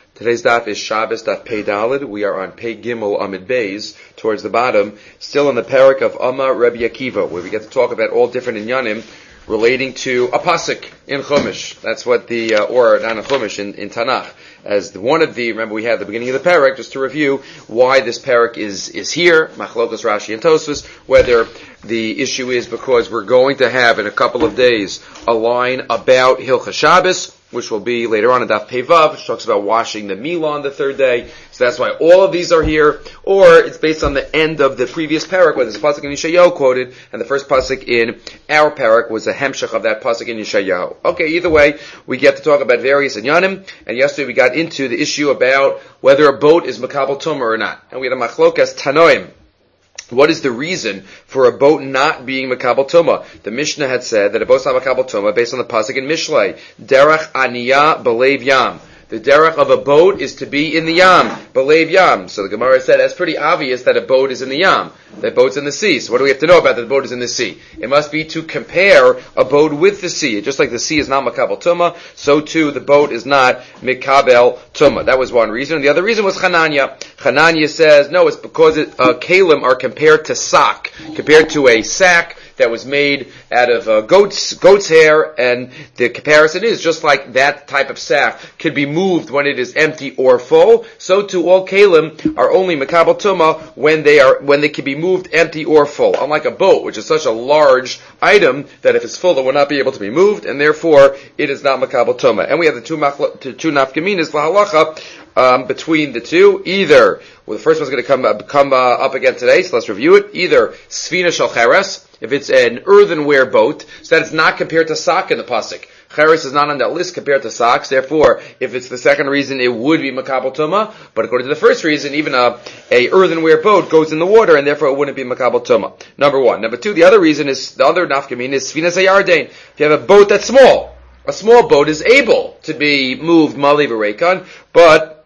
Today's daf is Shabbos daf Pei Daled. We are on Pei Gimel Amid Beis, towards the bottom, still in the parak of Amma Rebbe Akiva, where we get to talk about all different inyanim relating to a pasuk in Chumash. That's what or not in Chumash, in Tanakh. As one of the, remember we had the beginning of the parak, just to review why this parak is here, Machlokas Rashi and Tosfos, whether the issue is because we're going to have in a couple of days a line about Hilchas Shabbos, which will be later on in Daf Pei Vav, which talks about washing the milah on the third day. So that's why all of these are here. Or it's based on the end of the previous parak, where there's a pasuk in Yeshayahu quoted, and the first pasuk in our parak was a hemshech of that pasuk in Yeshayahu. Okay, either way, we get to talk about various inyanim, and yesterday we got into the issue about whether a boat is makabel tumah or not. And we had a machlokas tanoim. What is the reason for a boat not being makabel tumah? The Mishnah had said that a boat's not makabel tumah based on the pasuk in Mishlei. Derech aniyah belev yam. The derech of a boat is to be in the yam, belev yam. So the Gemara said that's pretty obvious that a boat is in the yam. That boat's in the sea. So what do we have to know about that the boat is in the sea? It must be to compare a boat with the sea. Just like the sea is not makabel tumah, so too the boat is not mikabel tumah. That was one reason. And the other reason was Chananya. Chananya says, no, it's because kalim are compared to sak, compared to a sack that was made out of goat's hair, and the comparison is just like that type of sack could be moved when it is empty or full. So too, all kalim are only makabel tumah when they can be moved empty or full. Unlike a boat, which is such a large item that if it's full, it will not be able to be moved, and therefore it is not makabel tumah. And we have the two nafkaminas lahalacha between the two. Either, well, the first one's going to come up again today, so let's review it. Either sfina shel cheres, if it's an earthenware boat, so that it's not compared to sak in the pasuk. Cheres is not on that list compared to saks, therefore, if it's the second reason, it would be makabel tumah, but according to the first reason, even a earthenware boat goes in the water, and therefore it wouldn't be makabel tumah. Number one. Number two, the other reason is, the other nafkamin is sfinas hayardain. If you have a boat that's small, a small boat is able to be moved mali v'reikan, but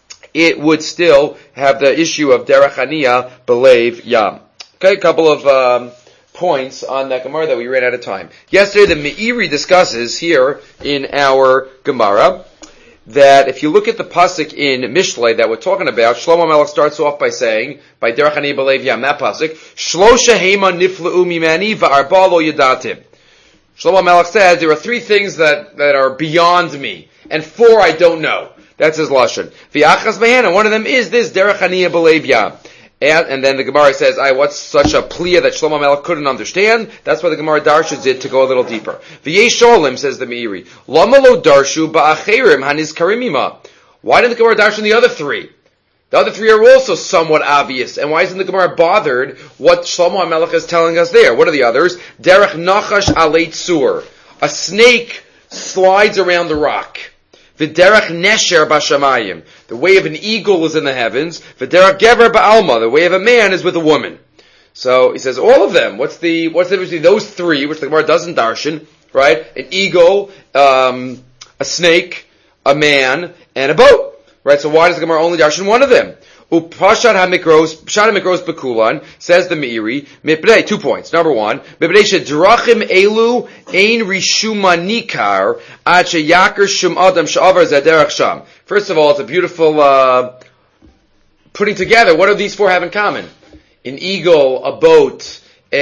it would still have the issue of derech aniyah belev yam. Okay, a couple of points on that Gemara that we ran out of time. Yesterday, the Meiri discusses here in our Gemara that if you look at the pasuk in Mishlei that we're talking about, Shlomo Melech starts off by saying, by derech aniyah belev yam, that pasuk, Shlosha hema nifleu mimani va'arba lo yadatim. Shlomo Melech says there are three things that are beyond me, and four I don't know. That's his lashon. V'achas mehen, and one of them is this derech aniyah belev yam. And then the Gemara says, what's such a pliya that Shlomo Melech couldn't understand? That's why the Gemara darshans it to go a little deeper. V'yesh olim, says the Meiri, lama lo darshu ba'acherim hanizkarim ima. Why didn't the Gemara darshan the other three? The other three are also somewhat obvious. And why isn't the Gemara bothered what Shlomo Melech is telling us there? What are the others? Derech nachash alei tzur. A snake slides around the rock. V'derech nesher b'shamayim. The way of an eagle is in the heavens. V'derech gever ba'alma. The way of a man is with a woman. So he says all of them. What's the difference between those three, which the Gemara doesn't darshan, right? An eagle, a snake, a man, and a boat. Right? So why does the Gemara only darshan one of them? Upashad ha-mikros, pashad ha-mikros bekulan, says the Meiri, mipnei, 2 points. Number one, mipnei shedrachim elu ein rishuma nikar, ad sheyakar shum adam she'avar zaderach sham. First of all, it's a beautiful, putting together, what do these four have in common? An eagle, a boat,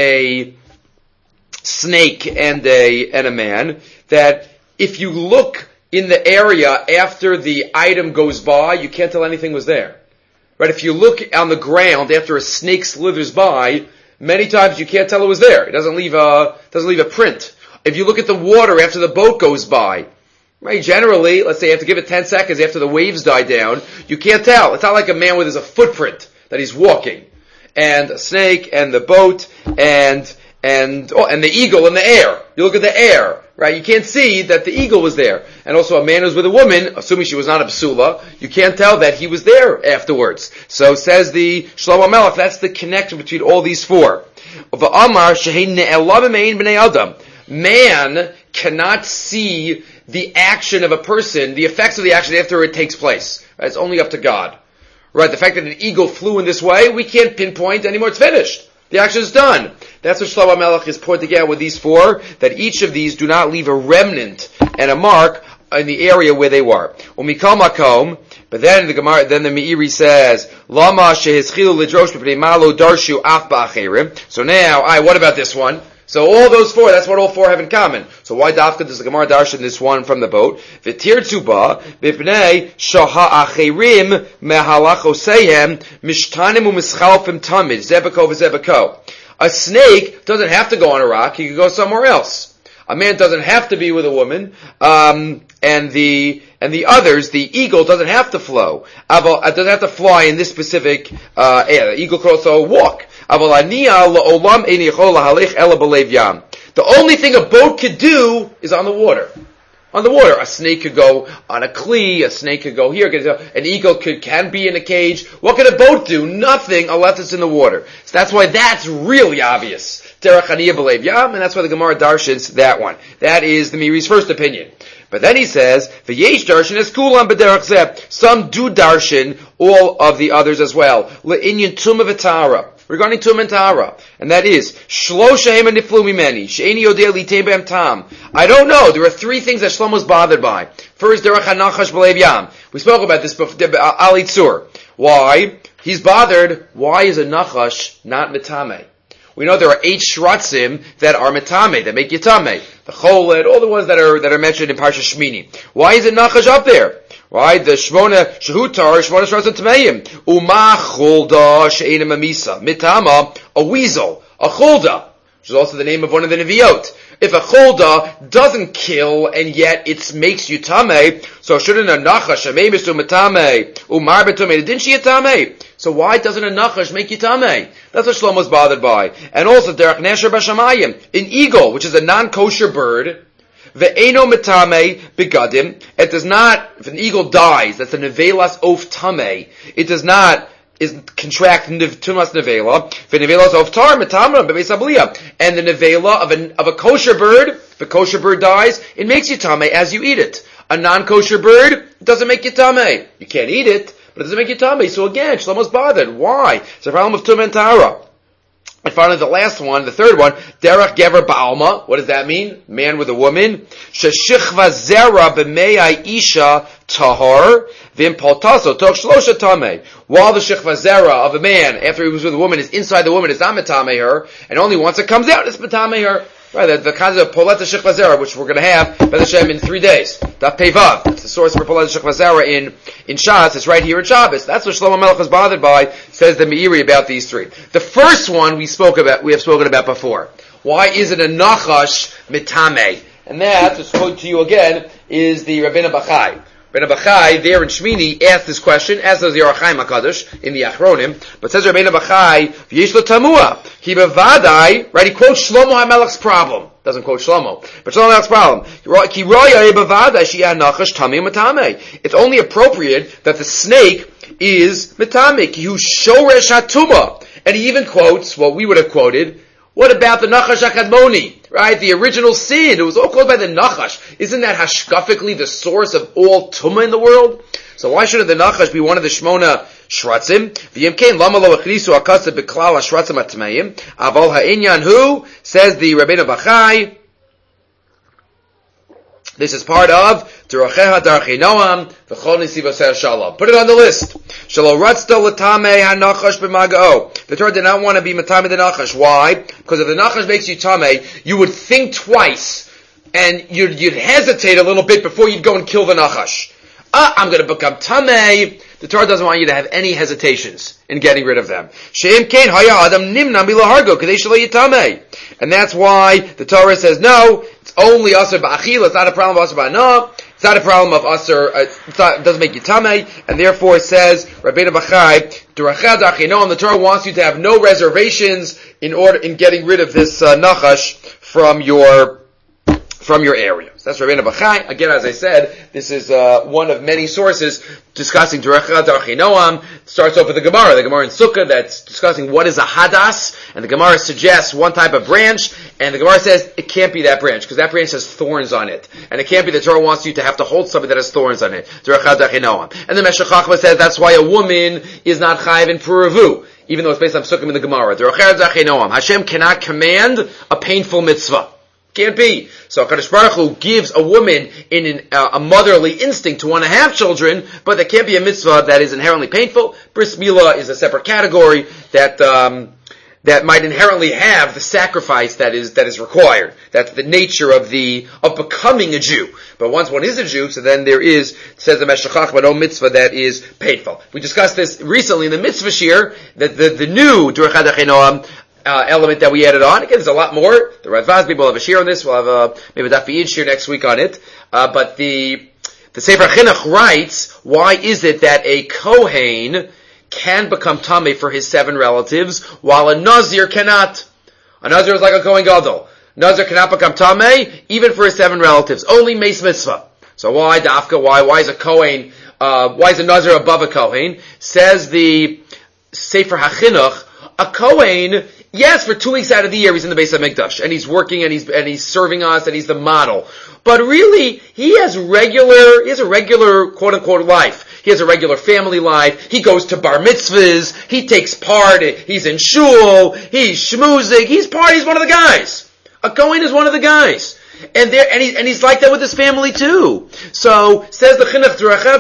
a snake, and a man, that if you look in the area after the item goes by, you can't tell anything was there. Right, if you look on the ground after a snake slithers by, many times you can't tell it was there. It doesn't leave a print. If you look at the water after the boat goes by, right, generally, let's say you have to give it 10 seconds after the waves die down, you can't tell. It's not like a man where there's a footprint that he's walking. And a snake, and the boat, and the eagle in the air. You look at the air, right? You can't see that the eagle was there. And also a man who's with a woman, assuming she was not a psula, you can't tell that he was there afterwards. So says the Shlomo Melech, that's the connection between all these four. Man cannot see the action of a person, the effects of the action after it takes place. Right? It's only up to God. Right? The fact that an eagle flew in this way, we can't pinpoint anymore. It's finished. The action is done. That's what Shlomo Melech is pointing out with these four, that each of these do not leave a remnant and a mark in the area where they were. Umikal makom, But then the Meiri says, Lama shehizchilu lidrosh b'pnei malo darshu af ba'acherim. So now, what about this one? So all those four, that's what all four have in common. So why dafka does the Gemara darshan this one from the boat? V'tir tzuba b'pnei shaha acherim mehalachoseihem mishtanim u'mischalfim tamid zebeko v'zebeko. A snake doesn't have to go on a rock; he can go somewhere else. A man doesn't have to be with a woman, and the others, the eagle doesn't have to flow. It doesn't have to fly in this specific area. The eagle could also walk. The only thing a boat could do is on the water. On the water. A snake could go on a kli, a snake could go here, an eagle can be in a cage. What can a boat do? Nothing unless it's in the water. So that's why that's really obvious. Derech Haniyah B'Leiv Yam, and that's why the Gemara darshans that one. That is the Meiri's first opinion. But then he says, V'yesh darshan es kulam b'derech zeh. Some do darshan all of the others as well. Le'inyan tumah v'tara. Regarding tumah and tara. And that is, Shlosha hema niflu mimeni. She'eni yodeh litei b'hem tam. I don't know. There are three things that Shlomo's bothered by. First, derech hanachash b'leiv yam. We spoke about this before, Ali Tzur. Why? He's bothered. Why is a nachash not mitame? We know there are 8 shratzim that are metame, that make yitame. The choled, all the ones that are mentioned in Parsha Shmini. Why is it nachash up there? Right? The shmona shehutar, shmona shratzim tameim. Uma chulda she'ena mamisa. Mitama, a weasel. A chulda, which is also the name of one of the neviot. If a chulda doesn't kill and yet it makes you tameh, so shouldn't a nachash shamei misu metame umar betumeh didn't she tameh? So why doesn't a nachash make you tameh? That's what Shlomo's bothered by. And also derech nesher b'shamayim, an eagle, which is a non-kosher bird, ve'eno metame begadim. It does not. If an eagle dies, that's a nevelas of tameh. It does not. Is contract tumas nevela. V'nevelas of tar metamra bebeis abliya. And the nevela of a kosher bird, if a kosher bird dies, it makes you tameh as you eat it. A non-kosher bird doesn't make you tameh. You can't eat it, but it doesn't make you tameh. So again, Shlomo's bothered. Why? It's a problem of tumah and tara. And finally, the last one, the third one, derech gever ba'alma. What does that mean? Man with a woman. Sheshichva zera b'mei isha tahor v'impaltaso toch shlosha tameh. While the shichva zera of a man, after he was with a woman, is inside the woman, it's not metame her, and only once it comes out, it's metame her. Right, the concept of poleta shichva zera, which we're going to have by the Shem in 3 days. Daf Pevav. It's the source for poleta shichva zera in Shas. It's right here in Shabbos. That's what Shlomo Melech is bothered by, says the Meiri about these three. The first one we have spoken about before. Why is it a nachash mitame? And that, to quote to you again, is the Rabbeinu Bachai. Rabbeinu Bachai, there in Shmini, asked this question, as does the Orach Chaim HaKadosh, in the Achronim, but says Rabbeinu Bachai, V'yesh lo tamua, ki bevadai, right, he quotes Shlomo HaMelech's problem. Doesn't quote Shlomo, but Shlomo HaMelech's problem. Ki roya bevadai she'ah nachash tamei matame. It's only appropriate that the snake is matame, ki hu shoresh hatuma. And he even quotes what we would have quoted. What about the Nachash HaKadmoni? Right? The original sin. It was all caused by the Nachash. Isn't that hashkafically the source of all Tumah in the world? So why shouldn't the Nachash be one of the Shmona Shratzim? V'yemkein lama lo echrisu akasa b'klal hashratzim atmeim. Aval ha'inyan hu, says the Rabbeinu Bachai, this is part of Terocheha Darchei Noam V'chol Nisivos Shalom. Put it on the list. Shelo Ratzta L'Tamei HaNachash B'Magao. The Torah did not want to be Matame the Nachash. Why? Because if the Nachash makes you Tamei, you would think twice and you'd hesitate a little bit before you'd go and kill the Nachash. I'm going to become Tamei. The Torah doesn't want you to have any hesitations in getting rid of them. She'im kein haya adam nimna milahargo kadei shelo yitamei. And that's why the Torah says no, it's only asur ba'achil, it's not a problem of asur ba'ana, it's not a problem of asur, it doesn't make you tamei, and therefore it says, Rabbeinu Bachai, the Torah wants you to have no reservations in getting rid of this nachash from your area. So that's Rabbeinu Bachai. Again, as I said, this is one of many sources discussing Terocheha Darchei Noam. Starts off with the Gemara in Sukkah, that's discussing what is a hadas, and the Gemara suggests one type of branch, and the Gemara says it can't be that branch, because that branch has thorns on it. And it can't be the Torah wants you to have to hold something that has thorns on it. Terocheha Darchei Noam. And the Meshech Chochmah says that's why a woman is not chayiv in Puravu, even though it's based on Sukkah in the Gemara. Terocheha Darchei Noam. Hashem cannot command a painful mitzvah. Can't be. So HaKadosh Baruch Hu gives a woman in a motherly instinct to want to have children, but there can't be a mitzvah that is inherently painful. Bris Milah is a separate category that might inherently have the sacrifice that is required. That's the nature of becoming a Jew. But once one is a Jew, so then there is, says the Meshachach, but no mitzvah that is painful. We discussed this recently in the mitzvah shir, that the new Derech HaDachei element that we added on. Again, there's a lot more. The Radvaz people will have a shir on this. We'll have maybe a Daf Yid shir next week on it. But the Sefer Chinuch writes, why is it that a Kohen can become Tameh for his 7 relatives, while a Nazir cannot? A Nazir is like a Kohen Gadol. Nazir cannot become Tameh, even for his 7 relatives. Only Meis Mitzvah. So why Dafka? Why is a Kohen, why is a Nazir above a Kohen? Says the Sefer HaChinuch, a Kohen, yes, for 2 weeks out of the year he's in the Beis HaMikdash, and he's working, and he's serving us, and he's the model. But really, he has a regular quote unquote life. He has a regular family life. He goes to bar mitzvahs. He takes part. He's in shul. He's shmuzig. He's one of the guys. A Kohen is one of the guys. And he's like that with his family too. So, says the Chinuch,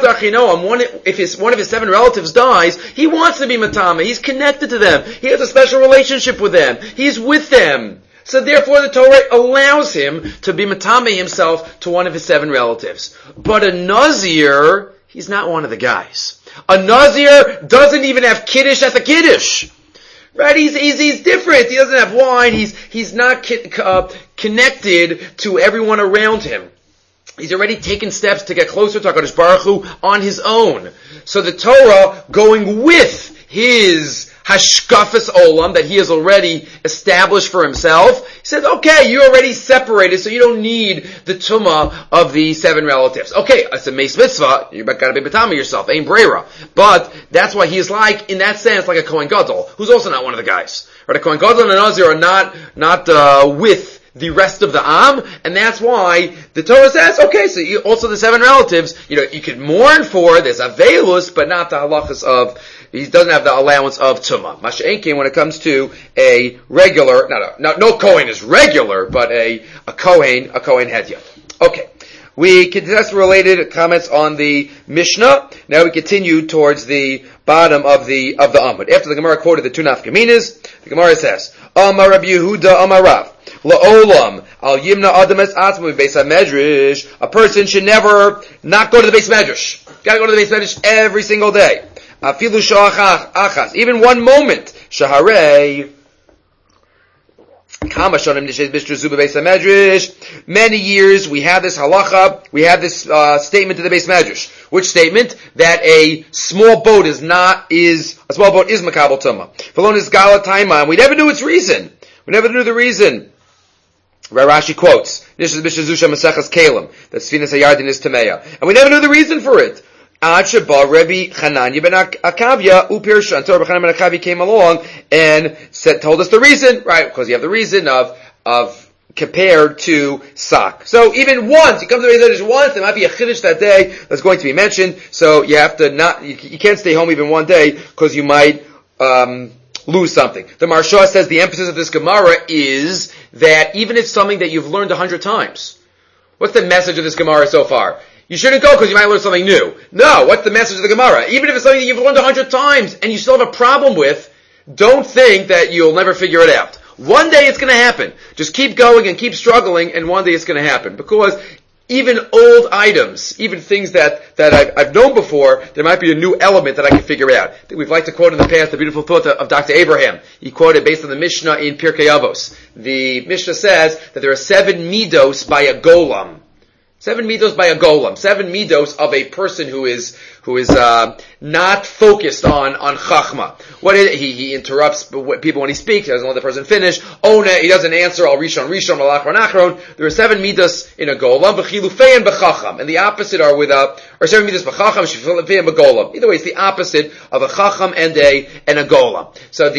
if one of his 7 relatives dies, he wants to be matama. He's connected to them. He has a special relationship with them. He's with them. So therefore the Torah allows him to be matame himself to one of his 7 relatives. But a Nazir, he's not one of the guys. A Nazir doesn't even have Kiddush at the Kiddush. Right? He's different. He doesn't have wine. He's not connected to everyone around him. He's already taken steps to get closer to HaKadosh Baruch Hu on his own. So the Torah, going with his hashkafas olam that he has already established for himself, he says, okay, you're already separated, so you don't need the tumah of the 7 relatives. Okay, it's a meis mitzvah, you gotta be betama yourself, ein breira. But that's why he's like, in that sense, like a Kohen Gadol, who's also not one of the guys. Right? A Kohen Gadol and a Nazir are not with the rest of the Am, and that's why the Torah says, okay, so also the 7 relatives, you could mourn for, there's avelus, but not the halachas of, he doesn't have the allowance of tumah. Masha'enkin, when it comes to a regular, no Kohen is regular, but a Kohen Hedyot. Okay. We can discuss related comments on the Mishnah. Now we continue towards the bottom of the Amud. After the Gemara quoted the 2 nafkaminas, the Gemara says, Amar Rabbi Yehuda Amar Rav, La'olam al yimna adamas atzmu beis hamedrash. A person should never not go to the beis medrash. Got to go to the beis medrash every single day. Afilu sha'ach achas, even 1 moment. Shaharei kama shonim nishes b'shtuzu beis hamedrash. Many years we have this halacha, we have this statement to the beis medrash. Which statement? That a small boat is makabel tumah. V'lon is gala taima, and we never knew its reason. We never knew the reason. Rashi quotes, Nishas B'Shazusha Masechas Kalim, that Sfinas Hayardin is Tameya. And we never knew the reason for it. Ad Sheba Rebbe Chananya ben Akavya Upirsha, until Rebbe Chananya ben Akavya came along and told us the reason, right? Because you have the reason of compared to Sak. So even once, you come to the Beis Medrash once, there might be a Chiddush that day that's going to be mentioned, so you have to you can't stay home even 1 day, because you might, lose something. The Maharsha says the emphasis of this Gemara is that even if it's something that you've learned 100 times, what's the message of this Gemara so far? You shouldn't go because you might learn something new. No, what's the message of the Gemara? Even if it's something that you've learned 100 times and you still have a problem with, don't think that you'll never figure it out. 1 day it's going to happen. Just keep going and keep struggling, and 1 day it's going to happen. Because even old items, even things that I've known before, there might be a new element that I can figure out. I think we've liked to quote in the past the beautiful thought of Dr. Abraham. He quoted based on the Mishnah in Pirkei Avos. The Mishnah says that there are 7 midos by a golem. 7 midos by a golem. 7 midos of a person who is not focused on chachma. He interrupts people when he speaks. He doesn't let the person finish. He doesn't answer. Al rishon, al achron, achron. There are 7 midos in a golem. B'chilufei and b'chacham. And the opposite are or 7 midos b'chacham, shifilufei and b'golem. Either way, it's the opposite of a chacham and a golem. So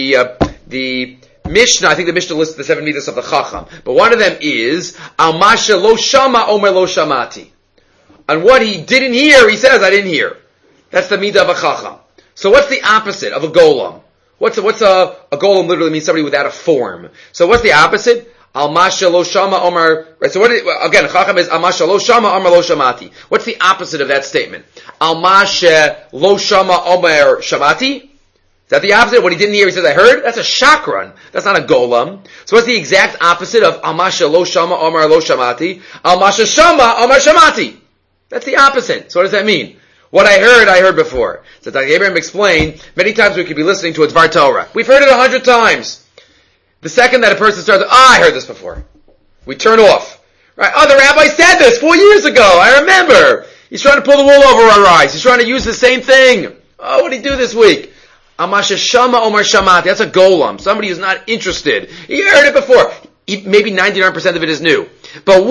the Mishnah, I think the Mishnah lists the 7 midas of the Chacham, but one of them is Al Masha Lo Shama Omer Lo Shamati. On what he didn't hear, he says, I didn't hear. That's the midah of a Chacham. So what's the opposite of a golem? What's a golem? Literally means somebody without a form. So what's the opposite? Al masha lo shama omar. Right. So again? Chacham is al masha lo shama omar lo shamati. What's the opposite of that statement? Al masha lo shama omar shamati. Is that the opposite? What he didn't hear, he says, I heard? That's a shakran. That's not a golem. So what's the exact opposite of Amasha lo shama omar lo shamati? Amasha shama omar shamati. That's the opposite. So what does that mean? What I heard before. So Dr. Abraham explained, many times we could be listening to a Dvar Torah. We've heard it 100 times. The second that a person starts, I heard this before. We turn off. Right? Oh, the rabbi said this 4 years ago. I remember. He's trying to pull the wool over our eyes. He's trying to use the same thing. Oh, what did he do this week? Amasha Shama Omar Shamati. That's a golem. Somebody who's not interested. He heard it before. Maybe 99% of it is new. But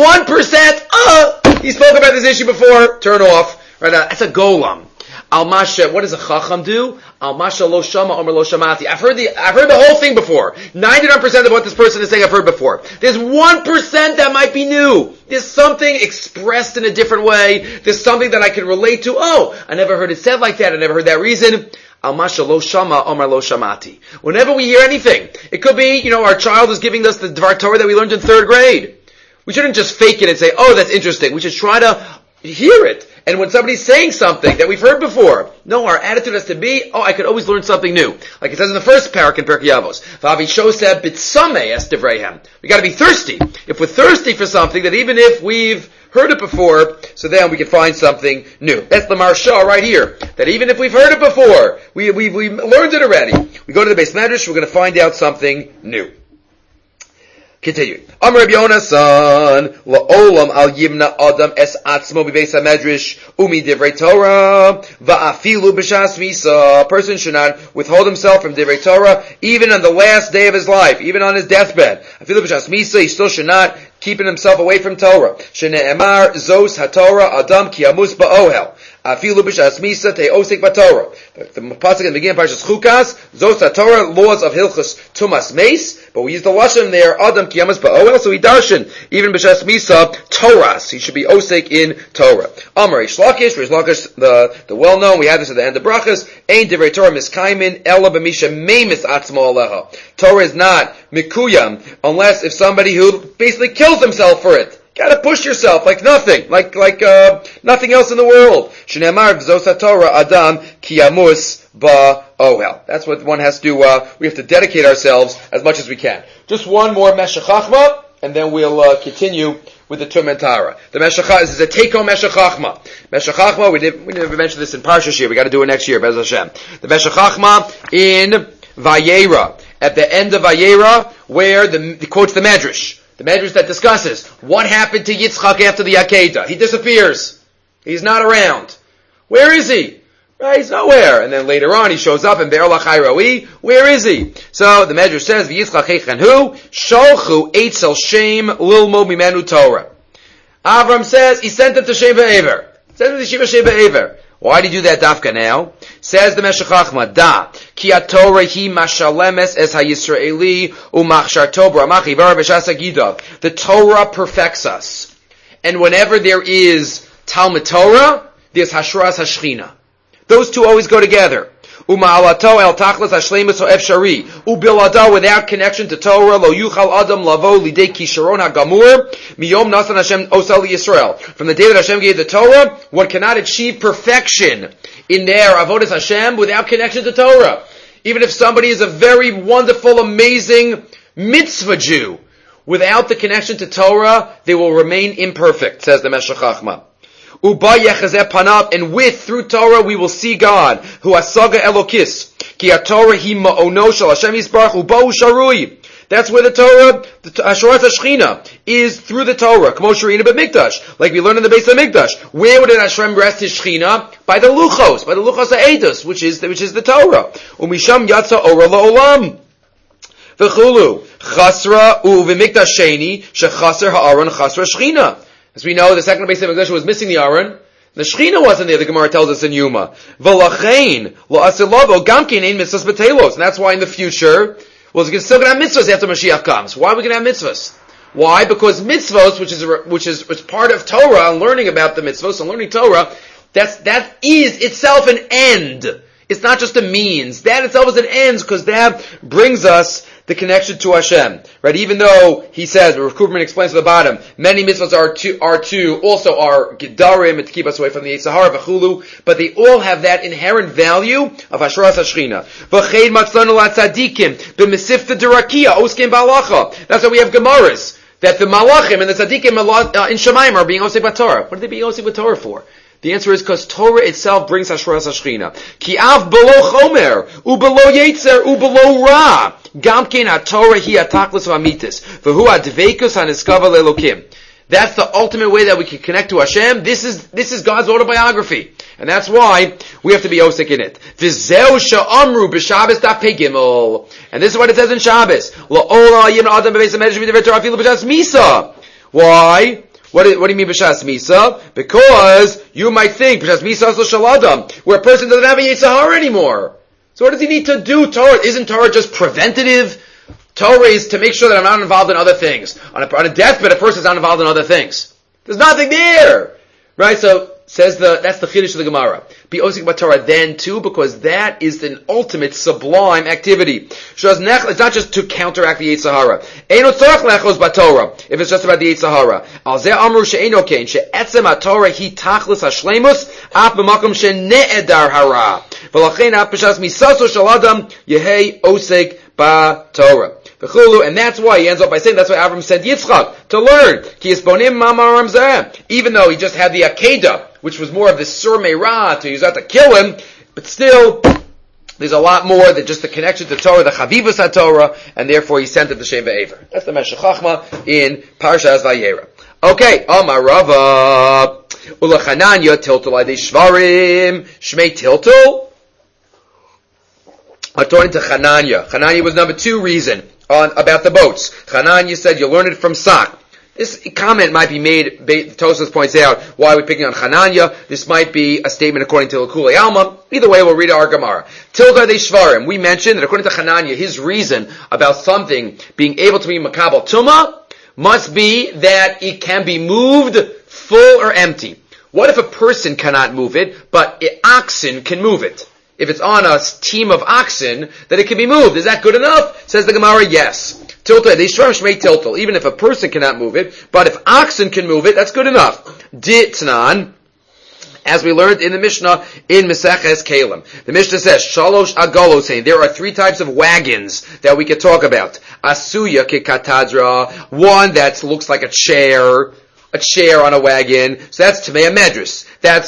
1%, he spoke about this issue before. Turn off. Right now, that's a golem. Almasha, what does a chacham do? Almasha lo shama Omar lo shamati. I've heard the whole thing before. 99% of what this person is saying I've heard before. There's 1% that might be new. There's something expressed in a different way. There's something that I can relate to. Oh, I never heard it said like that. I never heard that reason. Almasha lo shama Omar lo shamati. Whenever we hear anything, it could be, our child is giving us the Dvar Torah that we learned in 3rd grade. We shouldn't just fake it and say, oh, that's interesting. We should try to hear it. And when somebody's saying something that we've heard before, no, our attitude has to be, I could always learn something new. Like it says in the first parak in Pirkei Avos. V'avi shoseh b'tzameh es devreihem. We gotta be thirsty. If we're thirsty for something, that even if we've heard it before, so then we can find something new. That's the Marsha right here. That even if we've heard it before, we learned it already. We go to the Beis Medrash, we're gonna find out something new. Continue. Amar Rabbi Yonasan la'olam al yimna adam es atzmo b'beis hamedrash umi divrei Torah va'afilu b'shas misa. A person should not withhold himself from divrei Torah even on the last day of his life, even on his deathbed. Afilu b'shas misa, he still should not keeping himself away from Torah. Shene'emar zos haTorah adam ki amus ba'ohel. Afilu b'shas misa te'osik b'Torah. The pasuk in the beginning of Parshas Chukas, zos haTorah, laws of Hilchos Tumas Meis, but we use the lashon there, adam ki amus ba'ohel, so he darshan, even b'shas misa, Torahs. He should be osik in Torah. Amar Reish Lakish, the well-known, we have this at the end of Brachas, ein divrei Torah miskaimin, ela b'misha meimis atzmo aleha. Torah is not mikuyam, unless if somebody who basically kills himself for it. Gotta push yourself like nothing, like nothing else in the world. Shneimar v'zos Torah adam ki amus ba'ohel. That's what one has to. We have to dedicate ourselves as much as we can. Just one more Meshech Chachma, and then we'll continue with the Tumentara. The Meshech Chachma is a take-home Meshech Chachma. Meshech Chachma, we never mentioned this in Parsha year. We got to do it next year, Bez Hashem. The Meshech Chachma in Vayera, at the end of Vayera, where the quotes the Medrash. The Medrash that discusses what happened to Yitzchak after the Akedah. He disappears. He's not around. Where is he? Right, he's nowhere. And then later on he shows up in Be'er Lachai Roi. Where is he? So the Medrash says, V'yitzchak heichanhu, sholchu eitzel shem lilmo mimenu Torah. Avram says, he sent him to Shem Ve'ever. Sent him to Shiva Shem Ve'ever. Why did he do that dafka now? Says the Meshech Chachma, ki ha-Torah hi mashalemes es ha-Yisraeli u'machshar Torah machivar b'shas ha-gidav. The Torah perfects us. And whenever there is Talmud Torah, there's Hashras HaShechina. Those two always go together. Uma'alato el tachlas hashleimus ha'efshari. Ubilada, without connection to Torah, lo yuchal adam lavo lidei kisharon ha'gamur, miyom nasan Hashem osel Yisrael. From the day that Hashem gave the Torah, one cannot achieve perfection in their avodas Hashem without connection to Torah. Even if somebody is a very wonderful, amazing mitzvah Jew, without the connection to Torah, they will remain imperfect, says the Meshech Chachma. And through Torah we will see God, who asaga Elokis. Ki ha-Torah hi ma'ono shel Hashem Yisbarach u'bahu sharui. That's where the Torah, the Hasharat HaShechina, is through the Torah. K'mo sharina b'mikdash, like we learned in the base of Mikdash. Where did Hashem rest His Shechina? By the Luchos ha'edus, which is the Torah. Umisham yatsa ora la'olam. V'chulu chasra u'v'mikdash sheni shechaser ha'aron chasra Shechina. As we know, the second base of Mikdash was missing the Aron. The Shechina wasn't there, the Gemara tells us in Yuma. V'lachein lo'asilovo gamkein ein mitzvahs b'telos. And that's why in the future, we're still going to have mitzvahs after Mashiach comes. Why are we going to have mitzvahs? Why? Because mitzvahs, which is part of Torah, and learning about the mitzvahs and learning Torah, that is itself an end. It's not just a means. That itself is an end, because that brings us the connection to Hashem, right? Even though he says, Rav Kuperman explains at the bottom, many mitzvahs also are gedarim to keep us away from the Yetzer Hara, v'chulu, but they all have that inherent value of Hashras Hashchina. V'chein matzlanu latzadikim, b'mesifta derakia, oskim balacha. That's why we have Gemaras, that the malachim and the tzadikim in Shemayim are being osik b'Torah. What are they being osik b'Torah for? The answer is because Torah itself brings Hashras Hashchina. Ki av below chomer, ubelow yetzer, ubelow ra. Gamkein haTorah hi hataklis v'amitis. V'hu adveikus haniskava lelokim. That's the ultimate way that we can connect to Hashem. This is God's autobiography. And that's why we have to be osik in it. V'zeu she'amru b'Shabbos daf pei gimel. And this is what it says in Shabbos. La'ola yim adam b'beis hamedrash v'divrei Torah afilu b'shas misa. Why? What do you mean b'shas misa? Because you might think b'shas misa so shaladam, where a person doesn't have a Yetzer Hara anymore. So what does he need to do? Torah isn't Torah just preventative? Torah is to make sure that I'm not involved in other things. On a deathbed, a person's not involved in other things. There's nothing there, right? So that's the chiddush of the Gemara. Be osik b'Torah then too, because that is an ultimate sublime activity. It's not just to counteract the Yetzer Hara. Eino tzorach lechos b'Torah. If it's just about the Yetzer Hara. Al zeh amru she'eino kein she'etzem haTorah hi tachlis hashleimus af b'makom she'ne'edar hara. V'lachein af b'shas misaso shel adam yehei osik b'Torah. And that's why he ends up by saying that's why Avram sent Yitzchak to learn. Even though he just had the Akedah, which was more of the Sur Meirah to use that to kill him, but still, there's a lot more than just the connection to Torah, the Chavivus HaTorah, and therefore he sent it to Shem Ve'ever. That's the Meshech Chachma in Parshas Vayera. Okay, Amar Rava, Ulachananya Tiltul Adei Shvarim, Shmei Tiltul. According to Chananya was number 2 reason about the boats. Chananya said you learn it from Sak. This comment might be made, Tosfos points out, why are we picking on Chananya? This might be a statement according to L'Kulei Alma. Either way, we'll read our Gemara. Tilda de Shvarim. We mentioned that according to Chananya, his reason about something being able to be Makabal Tumah must be that it can be moved full or empty. What if a person cannot move it, but oxen can move it? If it's on a team of oxen, then it can be moved. Is that good enough? Says the Gemara, yes. Tiltal, they shvar shmei tiltal. Even if a person cannot move it, but if oxen can move it, that's good enough. Ditnan, as we learned in the Mishnah in Meseches Kalim. The Mishnah says, Shalosh Agalos, saying there are 3 types of wagons that we could talk about. Asuya kikatadra, one that looks like a chair on a wagon. So that's Tamei Medris.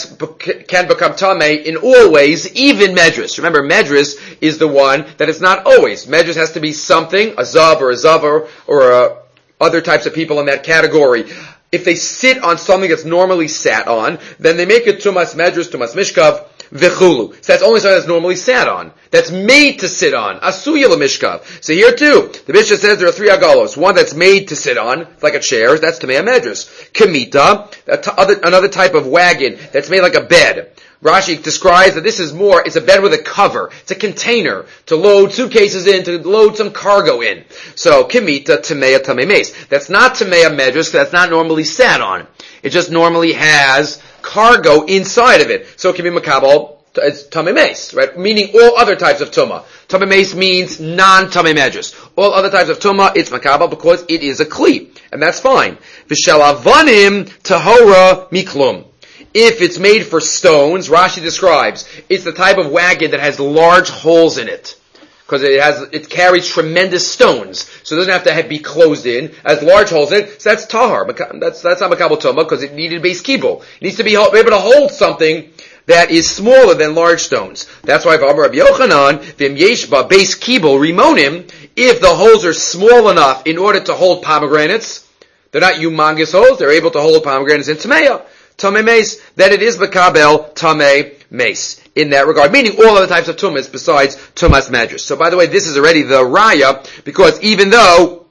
Can become Tamei in all ways, even Medris. Remember, Medris is the one that is not always. Medris has to be something, a Zav or a Zavar, or other types of people in that category. If they sit on something that's normally sat on, then they make it Tumas Medris, Tumas Mishkav, V'chulu. So that's only something that's normally sat on. That's made to sit on. Asuya l'mishkav. So here too, the Mishnah says there are 3 agalos. One that's made to sit on, like a chair, that's Tamei Medris. Kamita, another type of wagon that's made like a bed. Rashi describes that this is it's a bed with a cover. It's a container to load suitcases in, to load some cargo in. So, Kamita, Tamei Meis. That's not Tamei Medris, because that's not normally sat on. It just normally has cargo inside of it. So it can be makabel, it's Tamei Meis, right? Meaning all other types of Tumah. Tamei Meis means non-Tamei Medris. All other types of Tumah, it's makabel because it is a kli. And that's fine. V'shel avanim tahora miklum. If it's made for stones, Rashi describes, it's the type of wagon that has large holes in it. Because it carries tremendous stones. So it doesn't have to be closed in. It has large holes in it. So that's tahar. That's not makabel tumah because it needed base kibul. It needs to be able to hold something that is smaller than large stones. That's why Rabbi Yochanan, v'im yeshba base kibul rimonim, if the holes are small enough in order to hold pomegranates, they're not humongous holes, they're able to hold pomegranates in Tamei Meis, then it is makabel Tamei Meis. In that regard, meaning all other types of tumas besides tumas medris. So by the way, this is already the raya, because even though